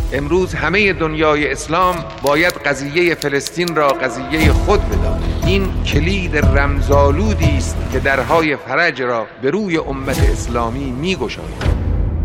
امروز همه دنیای اسلام باید قضیه فلسطین را قضیه خود بداند. این کلید رمزآلودی است که درهای فرج را به روی امت اسلامی می‌گشاید.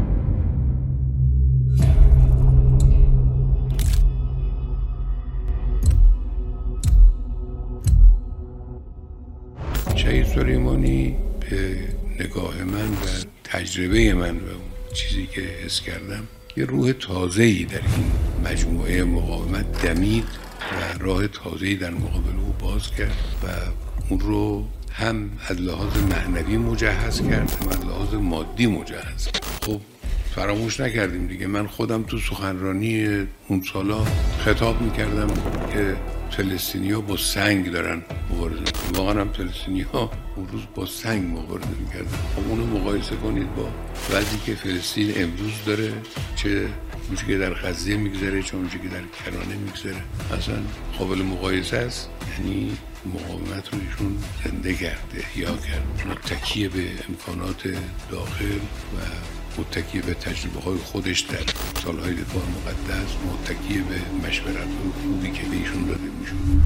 شهید سلیمانی به نگاه من و تجربه من و اون چیزی که حس کردم یه روح تازه‌ای در این مجموعه مقاومت دمید و راه تازه‌ای در مقابل او باز کرد و اون رو هم از لحاظ معنوی مجهز کرد هم از لحاظ مادی مجهز کرد. خب فراموش نکردیم دیگه، من خودم تو سخنرانی اون سالا خطاب میکردم که فلسطینی‌ها با سنگ دارن مبارزه میکنن. واقعا هم فلسطینی‌ها اون روز با سنگ مبارزه میکردن. خب اونو مقایسه کنید با وضعی که فلسطین امروز داره، چه اونچه که در غزه میگذره چه اونچه که در کرانه میگذره، اصلا قابل مقایسه است. یعنی مقاومت رو ایشون زنده کرد، احیا کرد، متکی به امکانات داخل و متکی به تجربه های خودش در سالهای دفاع مقدس، متکی به مشورت خوبی که به ایشون داده میشد.